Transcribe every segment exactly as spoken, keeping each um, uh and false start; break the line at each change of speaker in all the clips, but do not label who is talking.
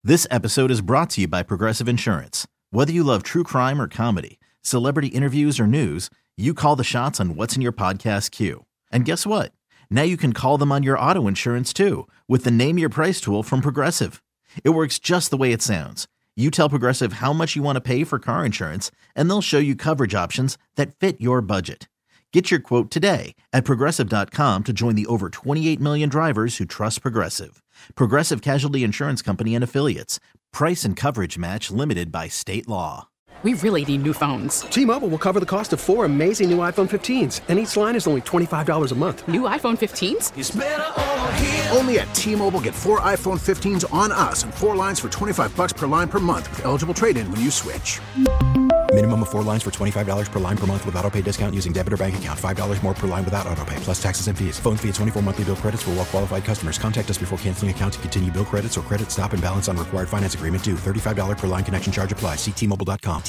This episode is brought to you by Progressive Insurance. Whether you love true crime or comedy, celebrity interviews or news, you call the shots on what's in your podcast queue. And guess what? Now you can call them on your auto insurance too with the Name Your Price tool from Progressive. It works just the way it sounds. You tell Progressive how much you want to pay for car insurance, and they'll show you coverage options that fit your budget. Get your quote today at Progressive dot com to join the over twenty-eight million drivers who trust Progressive. Progressive Casualty Insurance Company and Affiliates. Price and coverage match limited by state law.
We really need new phones.
T-Mobile will cover the cost of four amazing new iPhone fifteens, and each line is only twenty-five dollars a month.
New iPhone fifteens?
It's better over here.
Only at T-Mobile, get four iPhone fifteens on us and four lines for twenty-five bucks per line per month with eligible trade-in when you switch.
Minimum of four lines for twenty-five dollars per line per month with autopay discount using debit or bank account. five dollars more per line without autopay, plus taxes and fees. Phone fee at twenty-four monthly bill credits for well-qualified customers. Contact us before canceling account to continue bill credits or credit stop and balance on required finance agreement due. thirty-five dollars per line connection charge applies. See T Mobile dot com.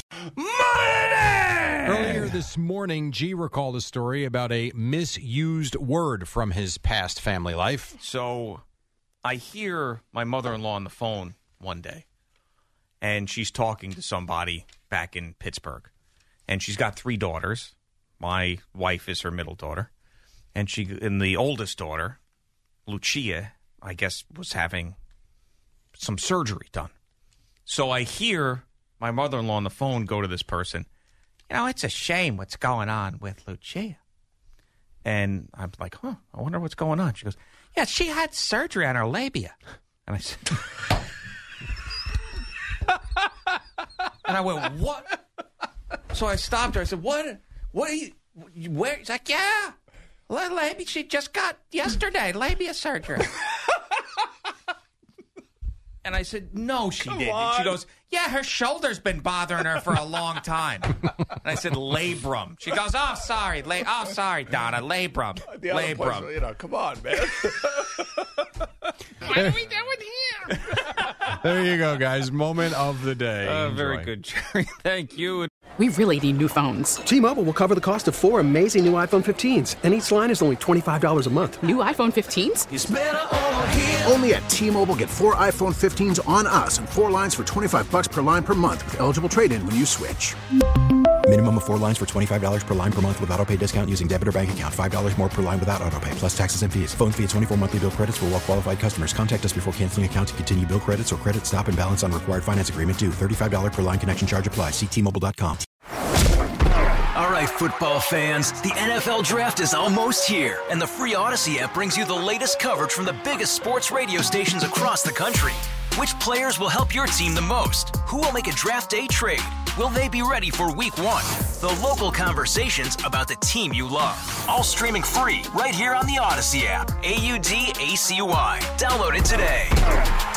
Earlier this morning, G recalled a story about a misused word from his past family life.
So I hear my mother-in-law on the phone one day, and she's talking to somebody back in Pittsburgh. And she's got three daughters. My wife is her middle daughter. And she, and the oldest daughter, Lucia, I guess, was having some surgery done. So I hear my mother-in-law on the phone go to this person, you know, it's a shame what's going on with Lucia. And I'm like, huh, I wonder what's going on. She goes, yeah, she had surgery on her labia. And I said, and I went, what? So I stopped her. I said, what? What are you, where? She's like, yeah, labia, she just got yesterday, labia surgery. And I said, no, she Come didn't. On. And she goes, yeah, her shoulder's been bothering her for a long time. And I said, labrum. She goes, oh, sorry. La- oh, sorry, Donna. Labrum.
The other
labrum.
Place, you know, come on, man.
What are we doing here?
There you go, guys. Moment of the day.
Uh, very good, Jerry. Thank you.
We really need new phones.
T-Mobile will cover the cost of four amazing new iPhone fifteens, and each line is only twenty-five dollars a month.
New iPhone fifteens?
It's better over here.
Only at T-Mobile, get four iPhone fifteens on us and four lines for twenty-five bucks per line per month with eligible trade-in when you switch.
Minimum of four lines for twenty-five dollars per line per month with autopay discount using debit or bank account. five dollars more per line without autopay, plus taxes and fees. Phone fee at twenty-four monthly bill credits for well-qualified customers. Contact us before canceling account to continue bill credits or credit stop and balance on required finance agreement due. thirty-five dollars per line connection charge applies. See T Mobile dot com.
All right, football fans, the N F L Draft is almost here, and the free Odyssey app brings you the latest coverage from the biggest sports radio stations across the country. Which players will help your team the most? Who will make a draft day trade? Will they be ready for week one? The local conversations about the team you love. All streaming free right here on the Odyssey app. A U D A C Y. Download it today.